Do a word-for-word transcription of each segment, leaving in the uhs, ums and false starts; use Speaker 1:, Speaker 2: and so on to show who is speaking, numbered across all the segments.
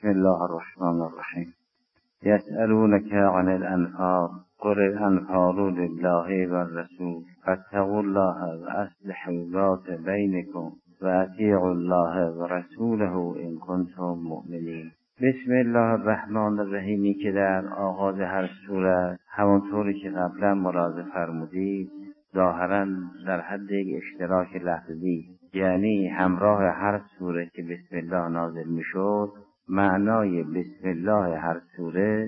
Speaker 1: بسم الله الرحمن الرحیم. یسألونک عن الانفال قل الانفال لله و الرسول فاتقوا الله و اصلحوا ذات بینکم و اطیعوا الله و رسوله ان کنتم مؤمنین. بسم الله الرحمن الرحیمی که در آغاز هر سوره همونطوری که قبلا ملاحظه فرمودید ظاهرا در حد یک اشتراک لفظی، یعنی همراه هر سوره که بسم الله نازل میشد معنای بسم الله هر سوره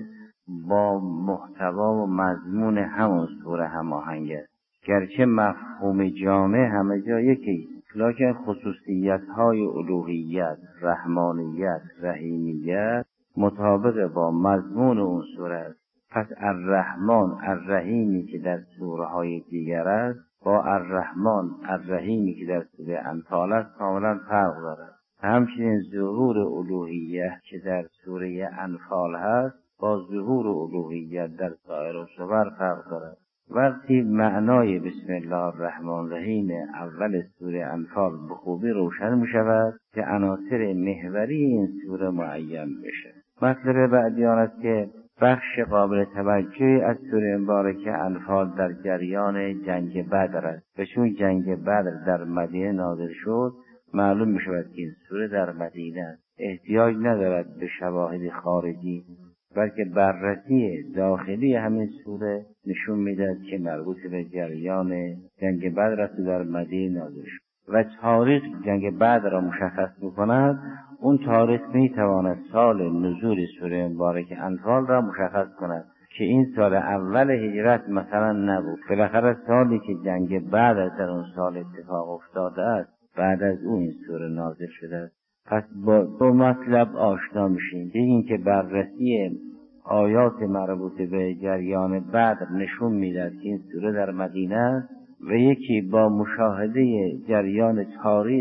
Speaker 1: با محتوا و مضمون همون سوره هماهنگ است. گرچه مفهوم جامع همه جا یکی، لکن خصوصیت های الوهیت، رحمانیت، رحیمیت مطابق با مضمون اون سوره است. پس الرحمن الرحیمی که در سوره های دیگر است با الرحمن الرحیمی که در سوره انفال است کاملا فرق دارد. همچنین ظهور الوهیت که در سوره انفال هست با ظهور الوهیت در سایر سور فرق دارد. وقتی معنای بسم الله الرحمن الرحیم اول سوره انفال به خوبی روشن می شود که عناصر محوری این سوره معین بشه. مطلب بعدی آن است که بخش قابل توجهی از سوره مبارکه انفال در جریان جنگ بدر است و چون جنگ بدر در مدینه نازل شد معلوم می شود که این سوره در مدینه است. احتیاج ندارد به شواهد خارجی، بلکه بررسی داخلی همین سوره نشون میدهد که مربوط به جریان جنگ بدر است در مدینه نازل شد و تاریخ جنگ بدر را مشخص می‌کند. اون تاریخ میتواند سال نزول سوره مبارک انفال را مشخص کند که این سال اول هجرت مثلا نبود، بالاخره سالی که جنگ بدر در اون سال اتفاق افتاده است بعد از اون این سوره نازل شده است. پس با دو مطلب آشنا میشیم. این که بررسی آیات مربوط به جریان بدر نشون میدهد که این سوره در مدینه است و یکی با مشاهده جریان تاریخ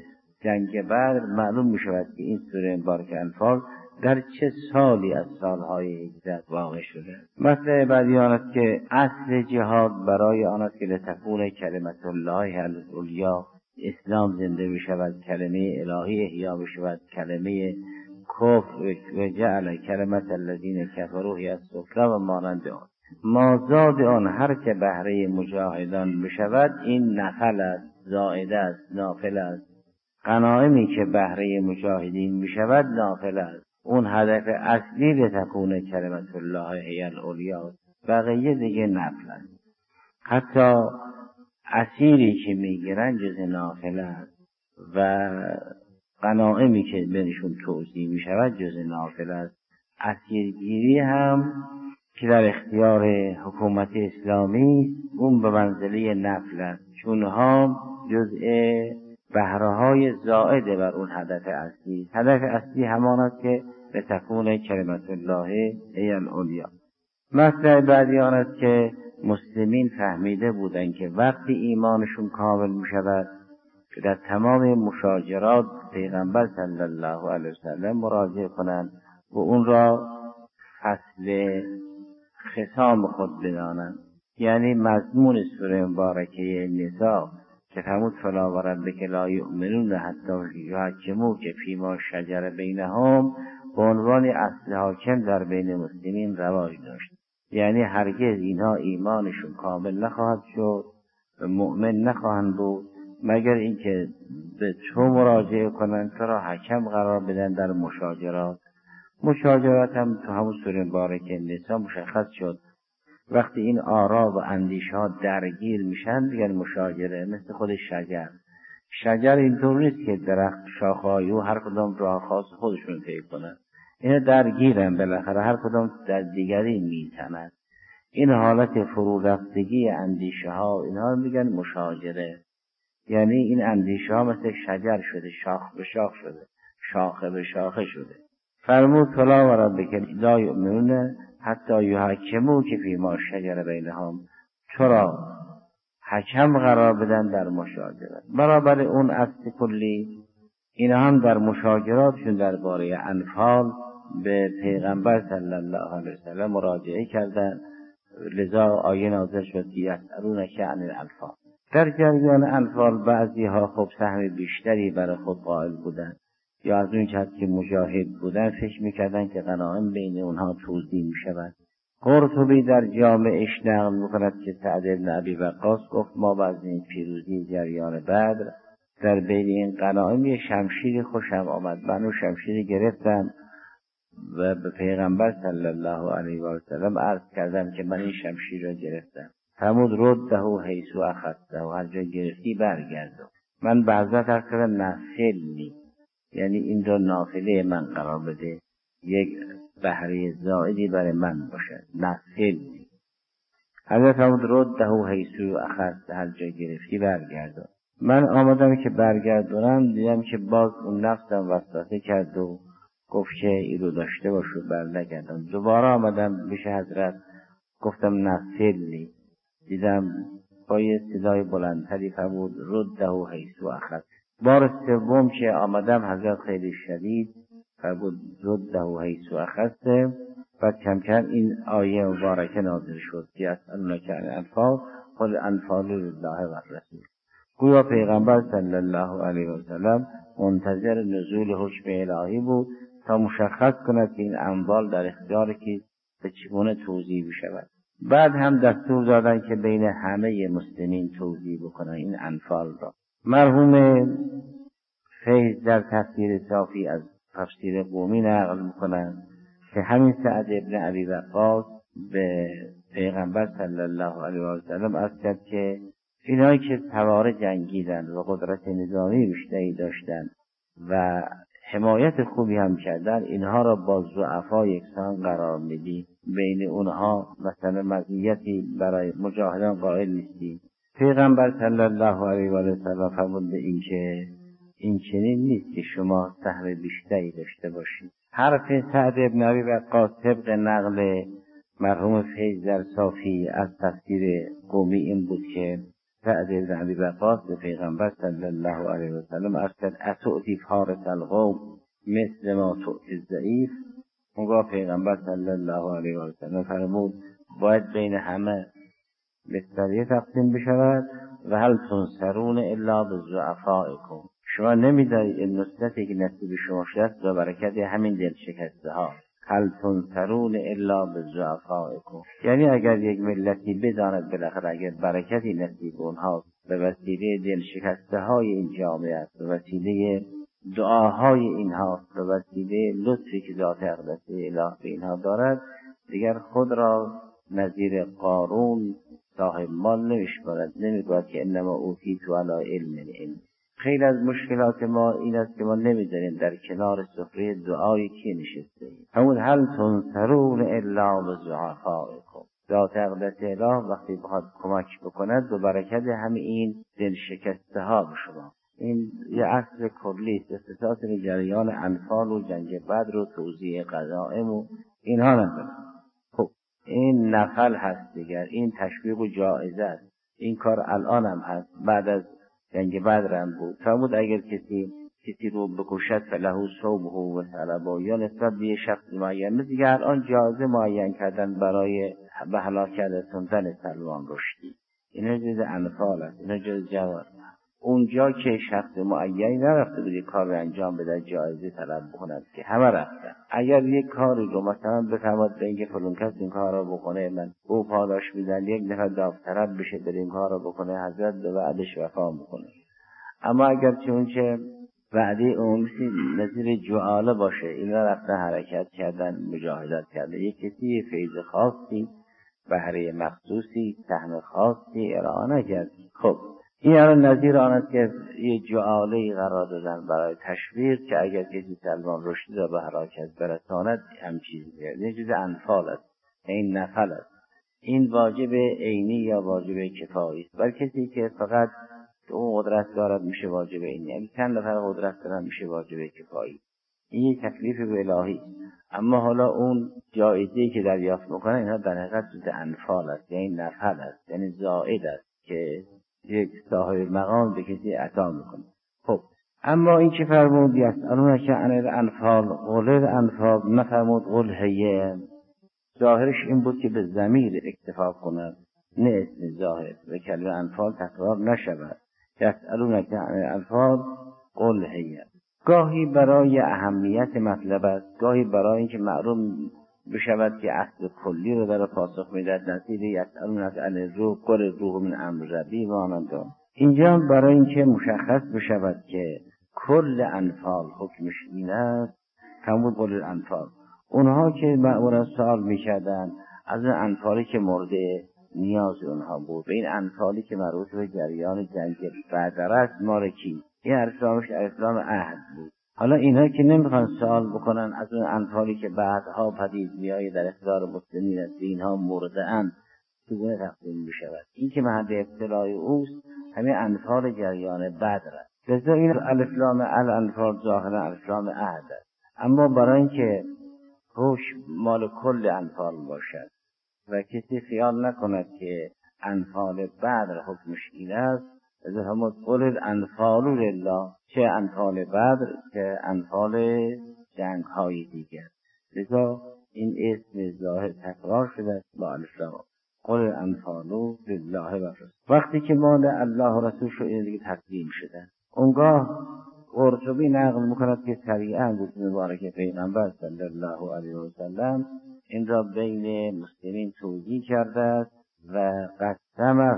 Speaker 1: جنگ بدر معلوم میشود که این سوره مبارک انفال در چه سالی از سالهای هجرت واقع شده. مطلب بعدی آن است که اصل جهاد برای آن است که لتکون کلمت الله العلیا، اسلام زنده بشود، کلمه الهی احیا بشود، کلمه کفر و جعل کلمت الذین کفروا هی السفلی و مانند آن. مازاد آن هر که بهره مجاهدان بشود این نفل است، زائده است، نافل است. غنایمی که بهره مجاهدین میشود نافل است. اون هدف اصلی لتکون کلمت الله هی العلیا، بقیه دیگه نفل است. حتی اسیری که میگیرن جز نافل است و غنایمی که بینشون توزیع میشود جز نافل است. اسیرگیری هم که در اختیار حکومت اسلامی اون به منزله نفل است، چون ها جزء بهره‌های زائده بر اون هدف اصلی. هدف اصلی همان است که لتکون کلمت الله هی العلیا. مطلب بعدی آن است که مسلمین فهمیده بودند که وقتی ایمانشون کامل می شود که در تمام مشاجرات پیغمبر صلی الله علیه وسلم مراجعه کنند و اون را فصل خصام خود بدانند. یعنی مضمون سوره مبارکه نساء که فرمود فلا و ربک لا یؤمنون حتی یحکموک فیما شجر بینهم به عنوان اصل حاکم در بین مسلمین رواج داشت. یعنی هرگز اینها ایمانشون کامل نخواهد شد و مؤمن نخواهند بود مگر اینکه به تو مراجعه کنند، تو را حکم قرار بدن در مشاجرات. مشاجرات هم تو همون سوره مبارکه نساء مشخص شد. وقتی این آرا و اندیشه ها درگیر میشن دیگر مشاجره، مثل خود شجر. شجر اینطور نیست که درخت شاخه‌های او هر کدام راه خاص خودشون طی کنند. اینا درگیرن، بالاخره هر کدام در دیگری میتند. این حالت فرو رفتگی اندیشه ها اینها میگن مشاجره. یعنی این اندیشه ها مثل شجر شده، شاخ به شاخ شده، شاخه به شاخه شده. فرمود فلا و ربک لا یؤمنون حتی یحکموک فیما شجر بینهم، تو را حکم قرار بدن در مشاجرات. برابر اون اصل کلی اینا هم در مشاجراتشون درباره انفال به پیغمبر صلی الله علیه وسلم مراجعه کردند، لذا آیه نازل شد که یسألونک عن الانفال. در جریان انفال بعضی ها خب سهم بیشتری برای خود قائل بودند، یا از اون جهت که مجاهد بودن فکر میکردن که غنایم بین اونها توزیع میشود. قرطبی در جامعش نقل میکند که سعد بن ابی وقاص گفت ما بعد از این پیروزی جریان بدر در بین این غنایم یه شمشیر خوشم آمد، من اون شمشیر گرفتم و به پیغمبر صلی الله علیه و سلم عرض کردم که من این شمشیر را گرفتم. فرمود رده حیث اخذته، هر جا گرفتی برگردون. من به حضرت عرض کردم نفلی، یعنی این را نافله من قرار بده، یک بهره زائدی برای من باشد، نفلی. حضرت فرمود رده حیث اخذته، هر جا گرفتی برگردون. من آمدم که برگردونم، دیدم که باز اون نفسم وسوسه کرد و گفت که این رو داشته باشو، بر نگردم. دوباره آمدم پیش حضرت گفتم نفلی، دیدم با یه صدای بلندتری فرمود رده حیث اخذ. بار سوم که آمدم حضرت خیلی شدید فرمود رده حیث اخذته. بعد کم کم این آیه مبارکه نازل شد که یسألونک عن الانفال قل الانفال لله و الرسول. گویا پیغمبر صلی الله علیه و سلم منتظر نزول حکم الهی بود تا مشخص کند که این اموال در اختیار کیست، به چگونه توزیع بشود. بعد هم دستور دادن که بین همه مسلمین توزیع بکنن این انفال را. مرحوم فیض در تفسیر صافی از تفسیر قومی نقل میکنن که همین سعد ابن ابی وقاص به پیغمبر صلی الله علیه و سلم عرض کرد که اینایی که سوار جنگیدن و قدرت نظامی بیشتری داشتن و حمایت خوبی هم کردن، اینها را با ضعفا یکسان قرار میدی، بین اونها مثلا مزیتی برای مجاهدان قائل نیستی. پیغمبر صلی الله علیه و سلم فرمود به این که این چنین نیست که شما سهم بیشتری داشته باشید. حرف سعد ابن ابی وقاص طبق نقل مرحوم فیض در صافی از تفسیر قومی این بود که سعد ابن ابی وقاص به پیغمبر صلی الله علیه و سلم عرض کرد اتؤتی فارس القوم مثل ما تؤتی الضعیف. اونگاه پیغمبر صلی الله علیه و سلم فرمود باید بین همه بستریه تقسیم بشود و هل تنصرون الا بضعفائکم. شما نمیدارید این نصرتی که نصیب شما شد به برکت همین دل شکسته ها. هل تنصرون الا بضعفائکم، یعنی اگر یک ملتی بداند بالاخره اگر برکتی نصیب اونها به وسیله دل شکسته های این جامعه است، به وسیله دعاهای اینها، به وسیله لطفی که ذات اقدس الهی به اینها دارد، دیگر خود را نظیر قارون صاحب مال نمیشمارد، نمیگوید که انما اوتیت علی علم علم. خیلی از مشکلات ما این است که ما نمیدانیم در کنار سفره دعای کی نشسته ایم. همون هل تنصرون الا بضعفائکم. ذات اقدس اله وقتی بخواد کمک بکند به برکت همه این دل شکسته ها به شما. این یه اصل کلی است، اساسات جریان انفال و جنگ بدر و توزیع غنایم و اینها نداره. خب این نفل هست دیگر، این تشویق و جایزه است. این کار الان هم هست، بعد از جنگ بدر هم بود. فرمود اگر کسی کسی رو بکشد فله صوبه و طلبه، یا نسبت به یه شخص معین، دیگه الان جایزه معین کردن برای به هلاک کردن سلمان رشدی. اینا جز انفال است، اینا جز جوار. اونجا که شخص معینی نرفته بود یک کار رو انجام بده جایزه طلب بکند که همه رفتن. اگر یک کاری رو مثلا بفرماد به اینکه فلان کس این کار رو بکنه من او پاداش میدن، یک نفر داوطلب بشه بره این کار رو بکنه، حضرت به وعدش وفا میکنه. اما اگر چون که وعده اون نظیر جعاله باشه، اینا رفتن حرکت کردن، مجاهدت کردن، یک کسی فیض خاصی، بهره مخصوصی، سهم خاصی ارائه نکرد. خب این الان نظیر آن است که یه جعاله‌ای قرار دادن برای تشویق که اگر کسی سلمان رشدی را به حرکت برساند هم چیزی کرد. این چیز انفال است، این نفل است. این واجب عینی یا واجب کفایی است. بر کسی که فقط اون قدرت دارد میشه واجب عینی، اگه چند نفر قدرت دارن میشه واجب کفایی. این یک تکلیف الهی است. اما حالا اون جایزه‌ای که دریافت میکنه اینها در حقیقت چیز انفال است، یعنی نفل است، یعنی زائد است که یک صاحب مقام به کسی عطا میکنه. خب اما این که فرمود یسألونک عن الانفال قل الانفال، نفرمود قل هی، ظاهرش این بود که به ضمیر اکتفا کند، نه اسم ظاهر و کلمه انفال تکرار نشود. یسألونک عن الانفال قل هی. گاهی برای اهمیت مطلب است، گاهی برای اینکه معلوم بشود که اصل کلی رو داره پاسخ میدهد. نظیر یسألونک عن الروح قل الروح من امر ربی و آنان. اینجا برای اینکه مشخص بشود که کل انفال حکمش این است، فرمود قل الانفال. اونها که معمولا سوال میکردن از اون انفالی که مورد نیاز اونها بود، به این انفالی که مربوط به جریان جنگ بدر است، مال کی؟ این اسلامش اسلام عهد بود. حالا اینا که نمیخوان سوال بکنن از اون انفالی که بعدها پدید میآید در اختیار مسلمین است، اینها مرده اند، چگونه تقسیم بشود؟ این که محل ابتلای اوست همین انفال جریان بدر است. لذا این الاسلام الانفال ظاهرا الاسلام عهد است، اما برای اینکه حکم مال کل انفال باشد و کسی خیال نکند که انفال بدر حکمش این است، از همون قل الانفال لله، چه انفال بدر چه انفال جنگ های دیگر. لذا این اسم ظاهر تکرار شده است با الاسلام. قل الانفال لله و رسول. وقتی که مال الله و رسول شو این دیگه تقدیم شدن، اونگاه قرطبی نقل میکند که سریعا گفت مبارک پیغمبر صلی الله علیه و سلم این را بین مسلمین توزیع کرده است و قسمه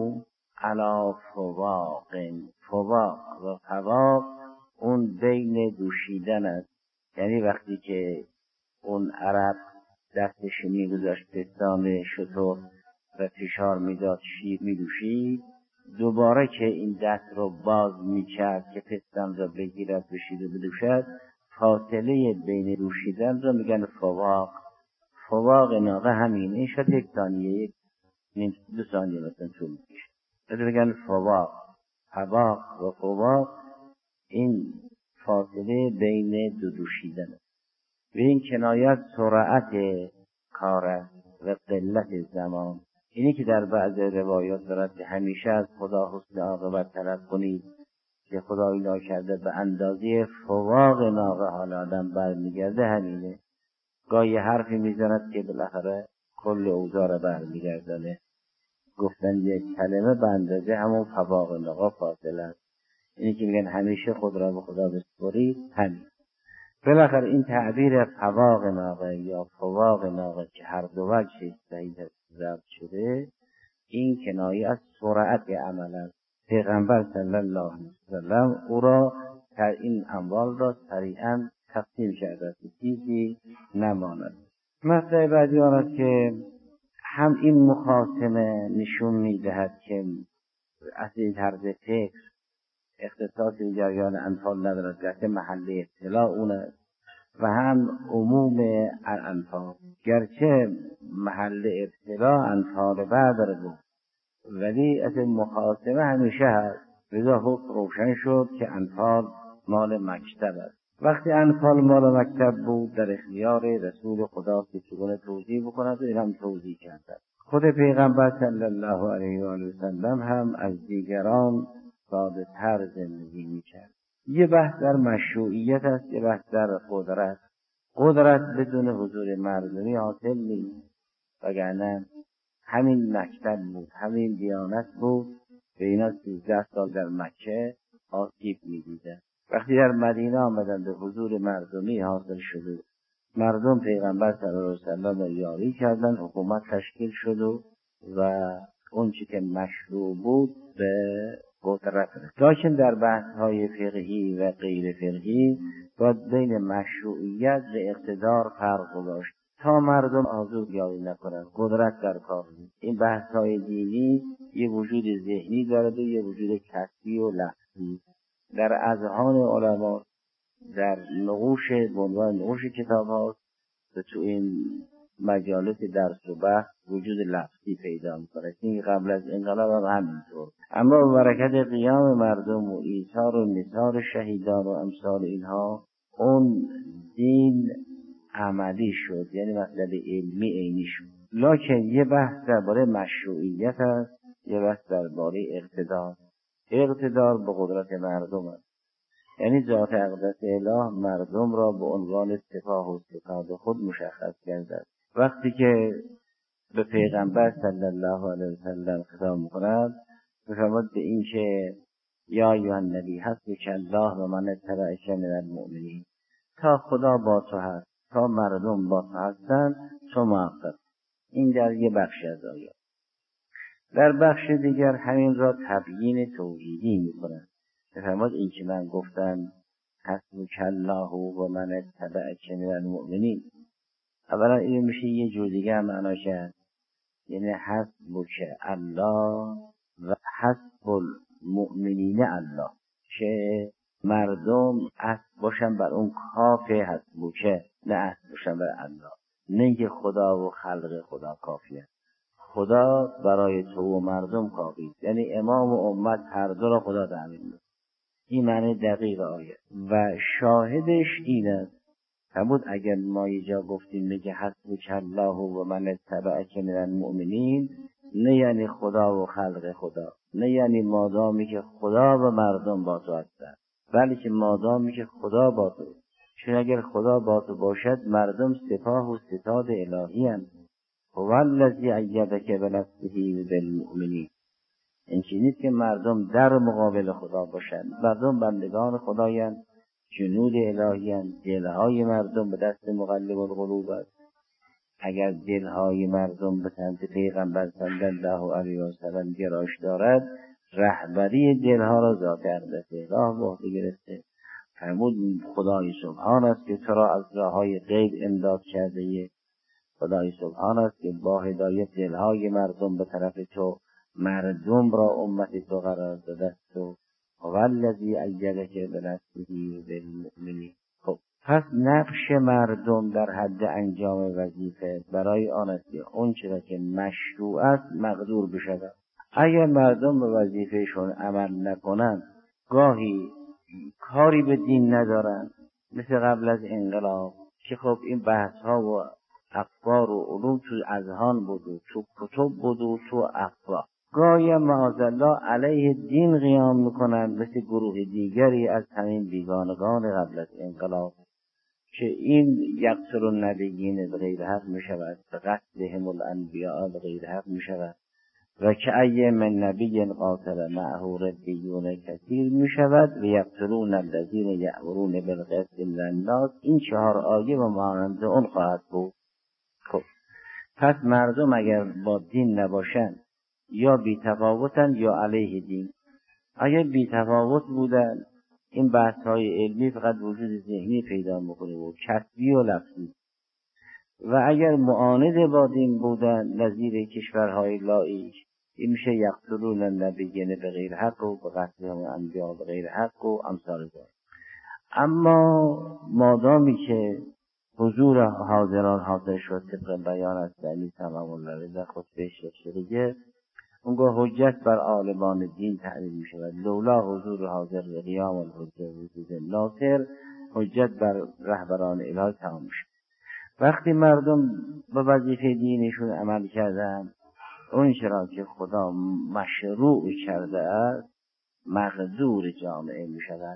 Speaker 1: علی فواق. فواق و فواق اون بین دوشیدن است، یعنی وقتی که اون عرب دستش میگذاشت پستان شتر و فشار میداد شیر میدوشید، دوباره که این دست رو باز میکرد که پستان را بگیرد و شیر بدوشد، فاصله بین دوشیدن را میگن فواق. فواق ناقه همینه، این شد یک ثانیه، یک نیم دو ثانیه مثلا طول میکشه، بده بگن فواق. فواق و فواق این فاصله بین دو دوشیدن است. و این کنایت سرعت کار است و قلت زمان. اینی که در بعض روایات دارد که همیشه از خدا حسن عاقبت طلب کنید که خدایی ناکرده به اندازه فواق ناقه حال آدم برمیگرده، همینه. گاهی حرفی میزند که بالاخره کل اوضاع را برمیگردانه. گفتن یک کلمه به اندازه همون فواق ناقه فاصله است. اینی که میگن همیشه خود را به خدا بسپرید، همین. بالاخره این تعبیر فواق ناقه یا فواق ناقه که هر دو وجهش صحیح ضبط شده، این کنایه از سرعت عمل است. پیغمبر صلی الله علیه وسلم او را در این اموال را سریعا تقسیم کرده است، چیزی نماند. مسئله بعدی آن است که هم این مخاصمه نشون میدهد که اصلی طرز فکر اختصاصی به جریان انفال ندارد، گرچه محل اطلاع اون است، و هم عموم الانفال، گرچه محل ابتلاع انفال بدر بود ولی اصل مخاصمه همیشه هست. لذا حکم روشن شد که انفال مال مکتب است. وقتی انفال مال مکتب بود در اختیار رسول خدا که چگونه توضیح بکند و این هم توضیح کرد. خود پیغمبر صلی الله علیه و آله و سلم هم از دیگران ساده تر زندگی میکرد. یه بحث در مشروعیت است، یه بحث در قدرت. قدرت بدون حضور مردمی حاصل نیست، وگرنه همین مکتب بود، همین دیانت بود به اینا سیزده سال در مکه آسیب میدیدن. وقتی در مدینه آمدن به حضور مردمی حاصل شده، مردم پیغمبر صلی الله علیه و سلم یاری کردن، حکومت تشکیل شد و اون چی که مشروع بود به قدرت رسید. لیکن در بحث های فقهی و غیر فقهی باید بین مشروعیت و اقتدار فرق داشت تا مردم آزادگی نکنند، قدرت در کار نیست. این بحث های دینی یه وجود ذهنی دارد و یه وجود کسبی و لفظی. در اذهان علما در نقوش بنوان نقوش کتاب هاست و تو این مجالس درس و بحث وجود لفظی پیدا می‌کنه. این قبل از انقلاب هم همینطور. اما برکت قیام مردم و ایثار و نثار شهیدان و امثال اینها، اون دین عملی شد، یعنی مطلب علمی عینی شد. لکن یه بحث درباره مشروعیت است، یه بحث درباره اقتدار. اقتدار به قدرت مردم است، یعنی ذات اقدس اله مردم را به عنوان سپاه و ستاد خود مشخص کرده. وقتی که به پیغمبر صلی الله علیه و سلم خطاب می‌کند، می‌فرماید به این که یا ایها النبی حسبک الله و من اتبعک من المؤمنین. تا خدا با تو هست، تا مردم با تو هستن، تو موفق. این در یه بخش از آیات. در بخش دیگر همین را تبیین توحیدی میکنند. بفرماد این که من گفتم حسبک الله و من اتبعک من المؤمنین، اولا این میشه یه جور دیگه هم معنا کرد، یعنی حسبک الله و حسب المؤمنین الله، که مردم اسب باشن بر اون کاف حسبک، نه اسب باشن بر الله. نه اینکه خدا و خلق خدا کافیه، خدا برای تو و مردم کافی، یعنی امام و امت هر دو را خدا تامین می‌کنه. این معنی دقیق آیه و شاهدش این است. فرمود اگر ما یه جا گفتیم میگه حسبک الله و من اتبعک من المؤمنین، نه یعنی خدا و خلق خدا، نه یعنی مادامی که خدا و مردم با تو هستند، بلکه مادامی که خدا با تو. چون اگر خدا با تو باشد مردم سپاه و ستاد الهی هستند. هو الذی ایدک بنصره بالمؤمنین. این چیزی نیست که مردم در مقابل خدا باشند، مردم بندگان خدایند، جنود الهی‌اند. دلهای مردم به دست مقلب القلوب است. اگر دلهای مردم به سمت پیغمبر صلی الله علیه و سلم گرایش دارد، رهبری دلها را ذات اقدس الله به عهده گرفته. فرمود خدای سبحان است که تو را از راههای غیب امداد کرده. خدای سبحان است که با هدایت دلهای مردم به طرف تو، مردم را امت تو قرار داده است. و والذی ایدک بنصره بالمؤمنین. خب پس نقش مردم در حد انجام وظیفه برای آن است که اون چیزی که مشروع است مقدور بشود. اگر مردم به وظیفهشون عمل نکنند، گاهی کاری به دین ندارند، مثل قبل از انقلاب که خب این بحث ها و افکار و علوم تو اذهان بود و تو کتب بود و تو افکار، گاهی معاذالله علیه دین قیام میکنند، مثل گروه دیگری از همین بیگانگان قبل از انقلاب که این یقتل النبیین به غیر حق میشود، به قتلهم الانبیاء به غیر حق میشود و که ای من نبی قاتل معه ربیون کثیر میشود و یقتلون الذین یأمرون بالقسط من الناس. این چهار آیه و مانند اون خواهد بود. خب پس مردم اگر با دین نباشند، یا بی تفاوتن یا علیه دین. اگر بی تفاوت بودن، این بحث های علمی فقط وجود ذهنی پیدا میکنه و کسبی و لفظی. و اگر معاند با دین بودن، نظیر کشورهای لایق، این میشه یقتلون النبیین به غیر حق و به قتلهم الانبیاء به غیر حق و امثال ذلک. اما مادامی که حضور حاضران حاضر شد طبق بیان از دلیل تمام الله در خطبه شریعه، اونگاه حجت بر عالمان دین تعلیم می شود. لولا حضور حاضر و قیام الحجه وجود ناصر، حجت بر رهبران الهی تمام می شود. وقتی مردم به وظیفه دینشون عمل کردن، اون چرا که خدا مشروع کرده است مقدور جامعه می شود.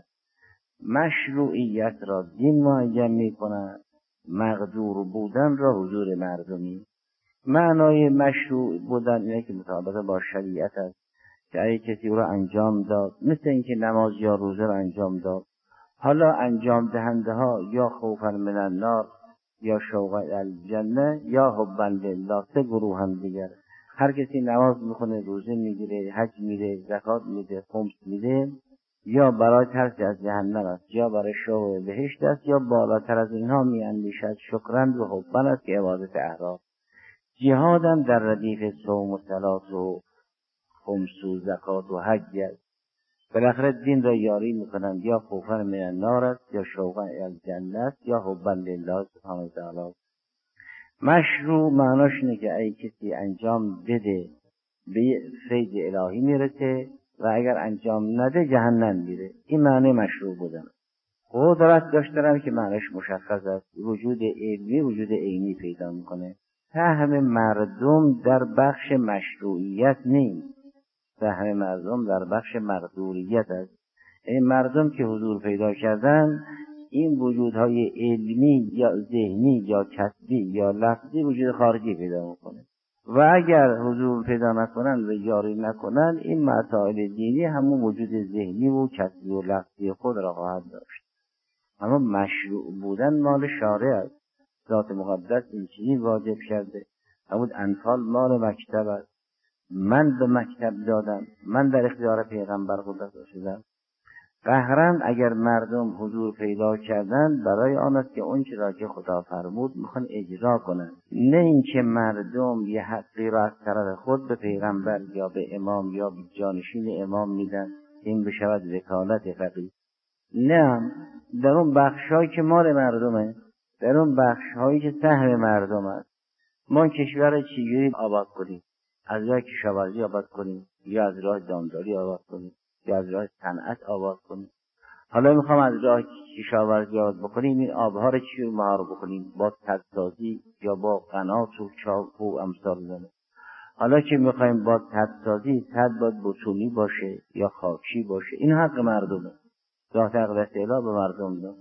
Speaker 1: مشروعیت را دین معین می کند، مقدور بودن را حضور مردمی. معنای مشروع بودن اینه که مطابق با شریعت است، که اگه کسی را انجام داد، مثل اینکه نماز یا روزه را انجام داد، حالا انجام دهنده ها یا خوفا من النار یا شوقا الجنه یا حبا لله، سه گروه هم دیگر. هر کسی نماز میخونه، روزه میگیره، حج میره، زکات میده، خمس میده، یا برای ترس از جهنم است، یا برای شوق بهشت است، یا بالاتر از اینها میاندیشد شکرند و حبا است که عبادت احرام. جهاد هم در ردیف صوم و صلات و خمس و زکات و حج است. بالاخره دین را یاری میکنند، یا خوفا من النار است، یا شوقا الجنه است، یا حبا لله سبحانه و تعالی. مشروع معناش اینه که ای کسی انجام بده به فیض الهی میرسه و اگر انجام نده جهنم میره. این معنی مشروع بودن. قدرت داشتن که معنیش مشخص است، وجود علمی وجود عینی پیدا میکنه. فهم مردم در بخش مشروعیت نیست، فهم مردم در بخش مقدوریت است. این مردم که حضور پیدا کردن، این وجودهای علمی یا ذهنی یا کسبی یا لفظی وجود خارجی پیدا میکنه. و اگر حضور پیدا نکنن و یاری نکنن این مسائل دینی همون وجود ذهنی و کسبی و لفظی خود را خواهد داشت. اما مشروع بودن مال شارع است. ذات مقدس این چیزی واجب کرده. اما انفال مال مکتب است. من به مکتب دادم، من در اختیار پیغمبر قدرت شدم. قهرن اگر مردم حضور پیدا کردن برای آن است که اون چیزا که خدا فرمود میخوان اجرا کنن، نه اینکه مردم یه حقی را از طرف خود به پیغمبر یا به امام یا به جانشین امام میدن این بشود وکالت فقیه. نه، در اون بخشایی که مال مردمه، در اون بخشایی که سهم مردم است، ما کشور چجوری آباد کنیم؟ از راه کشاورزی آباد کنیم یا از راه دامداری آباد کنیم یا از راه صنعت آباد کنیم؟ حالا میخوام از راه کشاورزی آباد بکنیم، این آبها رو چجوری مهار بکنیم؟ با سدسازی یا با قنات و چاپ و امثال زنه. حالا که میخوایم با سدسازی، سد باید بتونی باشه یا خاکی باشه، این حق مردمه. ذات اقدس الهی به مردم داد.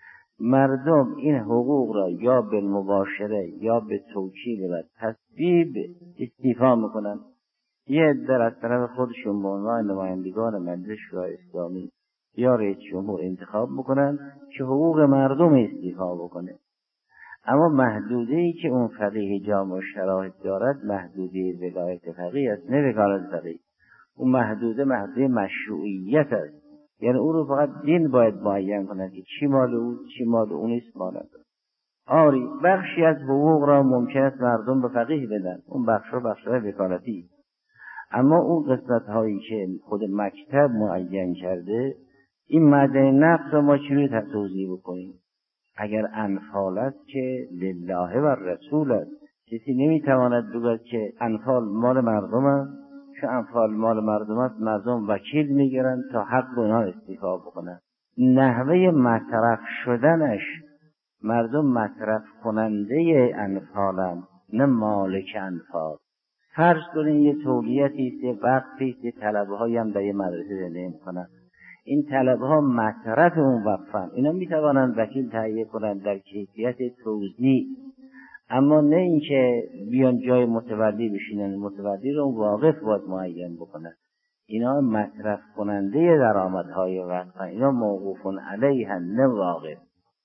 Speaker 1: مردم این حقوق را یا به مباشره یا به توکیل و تسبیب استیفا میکنن. یه عده از طرف خودشون به عنوان نمایندگان مجلس شورای اسلامی یا رئیس جمهور انتخاب میکنن که حقوق مردم استیفا بکنه. اما محدوده‌ای که اون فقیه جامع و شرایط دارد محدوده ولایت فقیه است، نه وکالت فقیه. اون محدوده محدوده مشروعیت است. یعنی او رو فقط دین باید معین کنند که چی مال او چی مال اون است مانند. آری بخشی از حقوق را ممکن است مردم به فقیه بدن، اون بخش رو بخش وکالتی. اما اون قسمت هایی که خود مکتب معین کرده، این معدن نقص را ما چجوری توضیح بکنیم؟ اگر انفال است که لله و رسول است، کسی نمیتواند بگوید که انفال مال مردم است. چون انفال مال مردم است مردم وکیل میگیرن تا حق به اونها استیفا بکنن. نحوه مصرف شدنش، مردم مصرف کننده انفالن نه مالک انفال. فرض کنین یه تولیتی است، یه وقتی است، یه طلبه‌هایی هم در یه مدرسه زندگی میکنن. این طلبها مصرف اون وقفن، اینا میتوانند وکیل تهیه کنند در کیفیت توزیع، اما نه اینکه بیان جای متولی بشینن. متولی رو واقف باید معین بکنن. اینا مصرف کننده درآمدهای وقفن، اینا موقوفون علیه نه واقف.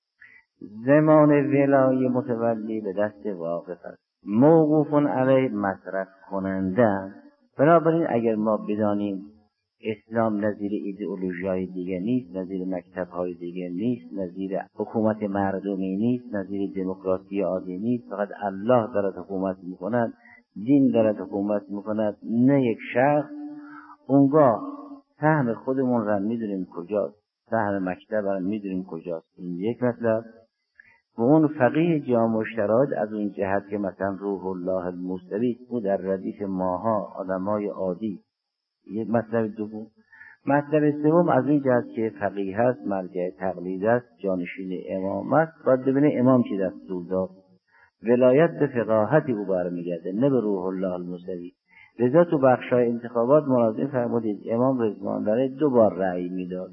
Speaker 1: زمان ولای متولی به دست واقف است، موقوفون علیه مصرف کننده. بنابراین اگر ما بدانیم اسلام نظیر ایدئولوژی‌های دیگه نیست، نظیر مکتب‌های دیگه نیست، نظیر حکومت مردمی نیست، نظیر دموکراسی عادی نیست، فقط الله دارد حکومت می‌کند، دین دارد حکومت می‌کند، نه یک شخص. اونگاه سهم خودمون را می‌دونیم کجاست، سهم مکتب را می‌دونیم کجاست. این یک مطلب. و اون فقیه جامع شرایط از اون جهت که مثلا روح الله الموسوی او در ردیف ماها آدمای عادی. یک مطلب دوم. مطلب سوم از این جهت که فقیه هست، مرجع تقلید است، جانشین امام است، باید ببینه امام چی دستور داد. ولایت به فقاهت او برمیگرده، نه به روح الله الموسوی. لذا تو بخشای انتخابات ملاحظه فرمودید امام رضوان داره دو بار رأی میداد.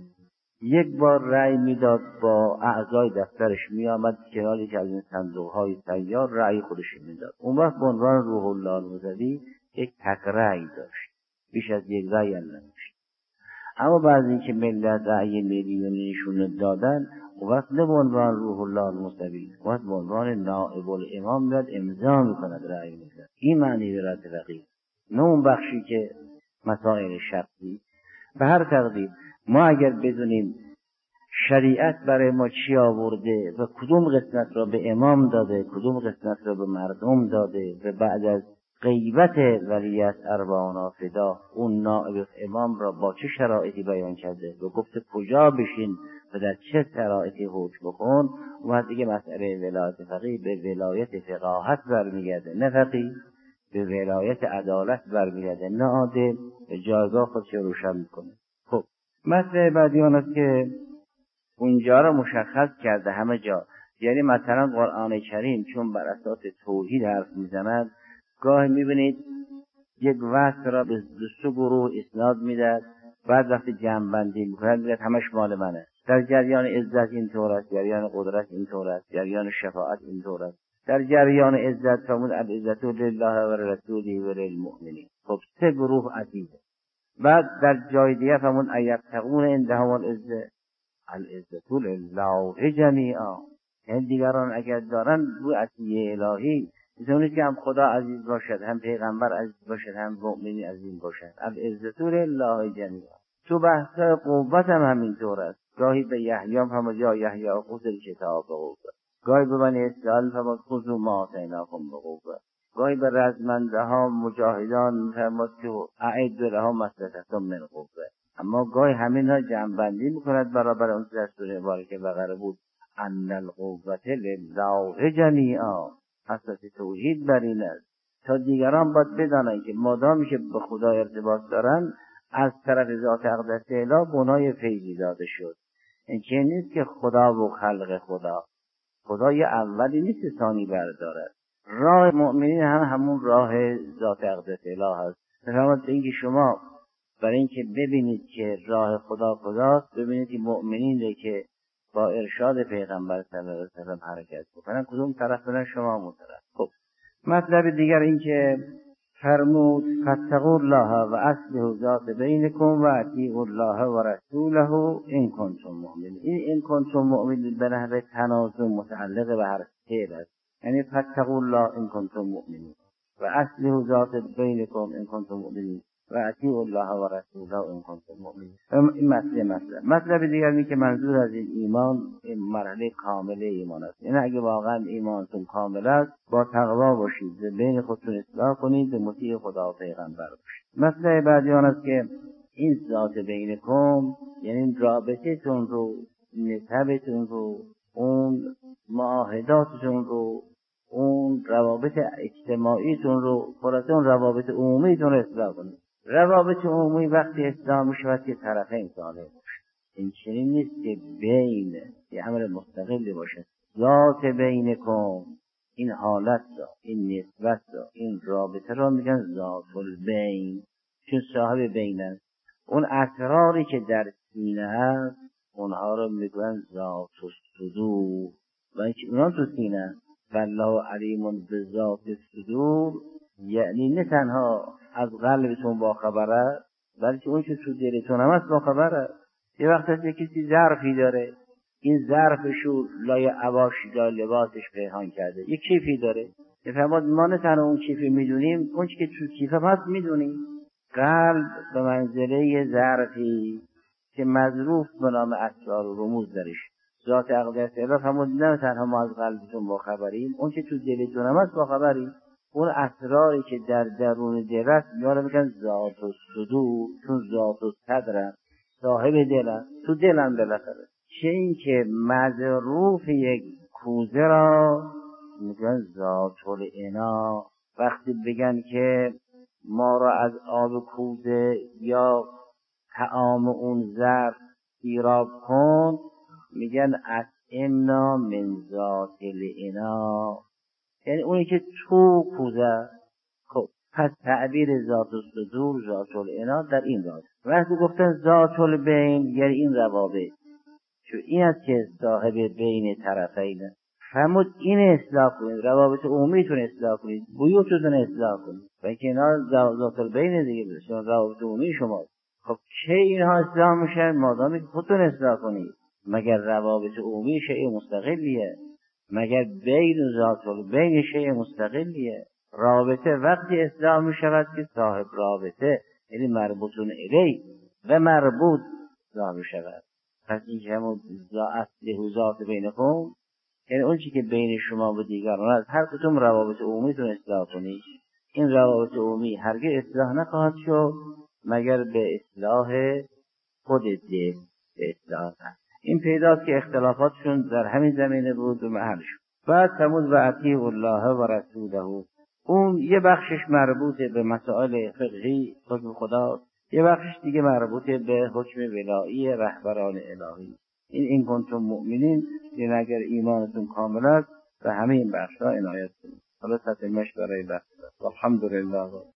Speaker 1: یک بار رأی میداد با اعضای دفترش میآمد کنار که از این صندوق‌های سیار رأی خودش میداد. اون وقت به عنوان روح الله الموسوی یک تک رأی داشت، بیش از یک رأی هم نداشت. اما بعد اینکه ملت رأی میلیونیشون دادن، اون وقت نه به عنوان روح الله الموسوی، اون وقت به عنوان نائب الامام میاد امضا میکند رأی میداد. این معنی ولایت فقیه، نه اون بخشی که مسائل شخصی. به هر تقدیر ما اگر بدونیم شریعت برای ما چی آورده و کدوم قسمت را به امام داده، کدوم قسمت را به مردم داده، و بعد از غیبت ولیت ارواحنا فدا اون نائب امام را با چه شرایطی بیان کرده و گفته کجا بشین و در چه شرایطی حکم بکن، و دیگه مسئله ولایت فقیه به ولایت فقاهت برمیگرده، نه فقیه به ولایت عدالت برمیگرده، نه عادل به جایگاه خودش روشن میکنه. خب مسئله بعدی آن است که اونجا را مشخص کرده همه جا. یعنی مثلا قرآن کریم چون بر اساس توحید حرف میزند، گاهی میبینید یک وصف را به دو گروه اسناد میدهد، بعد وقتی جمع بندی میکند میگه همش مال منه. در جریان عزت اینطور است، جریان قدرت اینطور است، جریان شفاعت اینطور است. در جریان عزت فرمود العزت لله و رسوله و للمؤمنین. خب سه گروه عزیزه. بعد در جای دیگه فرمود ایبتغون عندهم العزة العزة لله جمیعا. یعنی دیگران اگر دارن رو عطیه الهی میتونه که هم خدا عزیز باشد، هم پیغمبر عزیز باشد، هم مؤمنین عزیز باشد. العزة لله جمیعا. تو بحث قوت هم همینطور است. گاهی به یحیی هم جا یحیی خذ الکتاب بقوت، گاهی به بنی اسرائیل فرمود خذوا ما آتیناکم بقوت، گاهی به رزمنده ها مجاهدان فرمود که اعدوا لهم ما استطعتم من قوة. اما گاهی همین ها جمع بندی میکند برابر اون در سوره مبارکه بقره بود ان القوة لله جمیعا. اساس توحید بر این است تا دیگران باید بدانند که مادامی که به خدا ارتباط دارن از طرف ذات اقدس اله بنای فیضی داده شد. این که نیست که خدا و خلق خدا، خدا یه اولی نیست ثانی بردارد. راه مؤمنین هم همون راه ذات اقدس اله هست. بفرمایید اینکه شما برای اینکه ببینید که راه خدا کجاست، ببینید که مؤمنین که با ارشاد پیغمبر صلی الله علیه و سلم حرکت کنن کدوم طرف برن، شما اون طرف. خب مطلب دیگر این که فرمود فاتقوا الله و اصلحوا ذات بینکم و اطیعوا الله و رسوله ان کنتم مؤمنین. این این کنتم مؤمنین به نحو تناسب متعلق به هر فعل است. یعنی فاتقوا الله ان کنتم مؤمنین و اصلحوا ذات بینکم ان کنتم مؤمنین و اطیعوا الله و رسوله ان کنتم مؤمنین. این مسئله مطلب مطلب دیگر اینه که منظور از این ایمان این مرحله کامل ایمان است. یعنی اگه واقعا ایمانتون کامل است با تقوا باشید، بین خودتون اصلاح کنید، به مطیع خدا و پیغمبر باشید. مسئله بعدی آن است که این ذات بینکم یعنی رابطتون رو، نسبتون رو، اون معاهداتتون رو، اون روابط اجتماعیتون رو، خلاصون روابط عمومیتون رو اصلاح کنید. روابط عمومی وقتی اصلاح می شود که طرفین صالح باشه. این چنین نیست که بین یه امر مستقلی باشه. ذات بینکم این حالت را، این نسبت را، این رابطه را میگن ذات البین، چون صاحب بین است. اون اسراری که در سینه هست اونها رو میگن ذات الصدور و اینکه اونها تو سینه است. والله علیم بذات الصدور یعنی نه تنها از قلبتون با خبره بلکه اون که تو دلتون هم هست با خبره. یه وقت هست کسی ظرفی داره، این ظرفشو لای عباش لای لباسش پنهان کرده، یه کیفی داره. میفهمید ما نه تنها اون کیفی میدونیم، اون که تو کیفه هست میدونیم. قلب به منزله یه ظرفی که مظروف به نام اسرار و رموز درش. ذات اقدس اله فرمود نه تنها ما از قلبتون با خبریم، اون که تو دلتون هم هست با خبریم. اون اسراری که در درون دل است میاره میگن ذات الصدور، چون ذات الصدر صاحب دل است، تو دلم بالاخره. چه این که مظروف یک کوزه را میگن ذات الانا. وقتی بگن که ما را از آب کوزه یا طعام اون ظرف سیراب کن، میگن اطعمنا من ذات الانا، یعنی اونی که تو کوزه. خب پس تعبیر ذات الصدور ذات الانا در این راه. وقتی گفتن ذات البین یعنی این روابط، چون این است که صاحب بین طرفین. فرمود این اصلاح کنید، روابط عمومیتون اصلاح کنید، بیوتتون اصلاح کنید و اینکه اینا ذات البین دیگه بشه روابط عمومی شما. خب چه اینها اصلاح میشن؟ مادامی که خودتون اصلاح کنید. مگر روابط عمومی شیء مستقلیه؟ مگر بین ذات البین شیء مستقلیه؟ رابطه وقتی اصلاح میشود که صاحب رابطه یعنی مربوطون الی و مربوط اصلاح میشود. پس این که همون اصل ذات بینکم یعنی اون چی که بین شما و دیگران است، هر کدوم روابط عمومیتون اصلاح کنید. این روابط عمومی هرگز اصلاح نخواهد شد مگر به اصلاح خود دل، به اصلاح هست. این پیداست که اختلافاتشون در همین زمینه بود و محل شد. بعد فرمود و اطیعوا الله و رسوله. اون یه بخشش مربوط به مسائل فقهی حکم خدا، یه بخشش دیگه مربوط به حکم ولایی رهبران الهی. این این کنتم مؤمنین، این اگر ایمانتون کامل است به همه این بخش‌ها عنایت کنید. حالا تتمش برای بحث. الحمدلله.